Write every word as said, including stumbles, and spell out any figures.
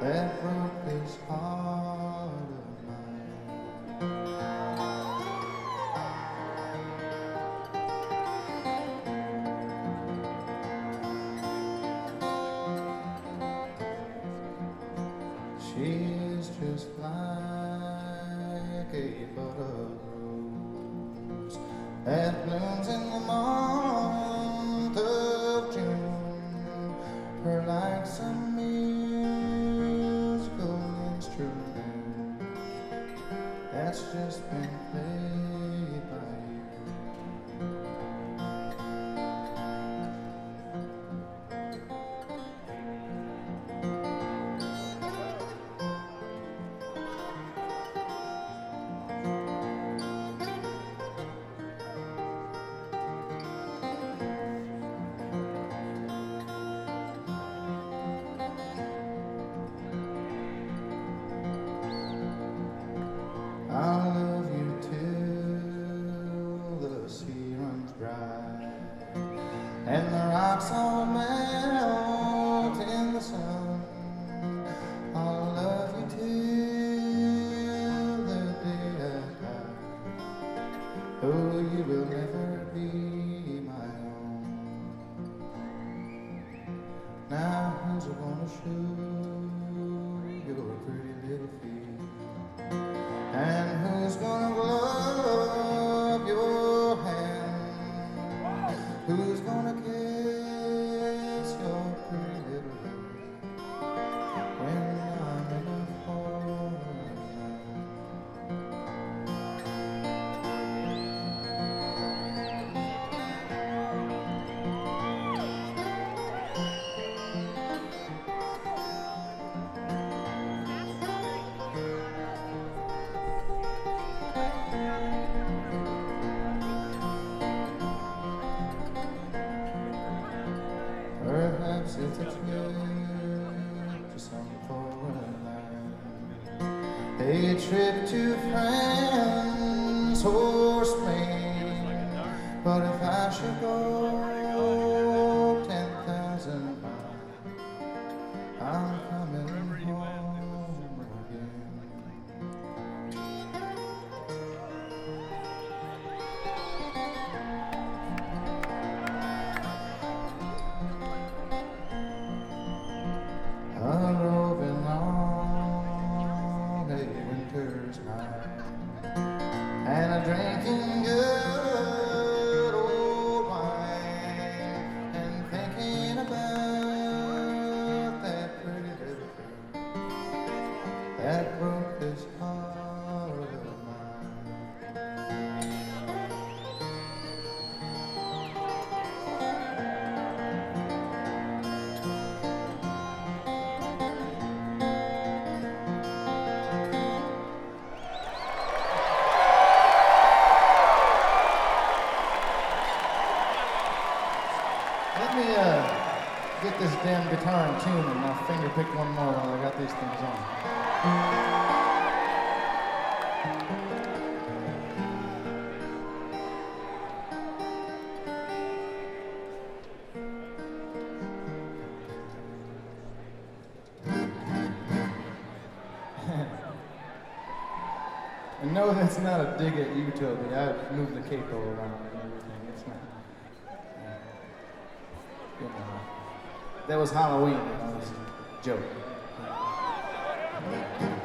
that broke this heart of mine. She's just like a butterrose that blooms in the month of June. Her like some musical instrument that's just been played by you. I'll love you till the sea runs dry and the rocks all melt in the sun. I'll love you till the day I die. Oh, you will never be my own. Now who's gonna show your pretty little feet? And who's gonna glove your hand? Who's gonna kiss your pretty little lips when I'm in a foreign land? Perhaps it's a trip to some foreign land, a trip to France or Spain. But if I should go ten thousand miles, I'm coming home again. A roving on a winter's night and a drinking good old wine and thinking about that pretty little girl that broke this heart of mine. Let me uh, get this damn guitar in tune and I'll finger pick one more while I got these things on. And no, that's not a dig at you, Toby. I've moved the capo around and everything. It's not. You know, that was Halloween. That was a joke.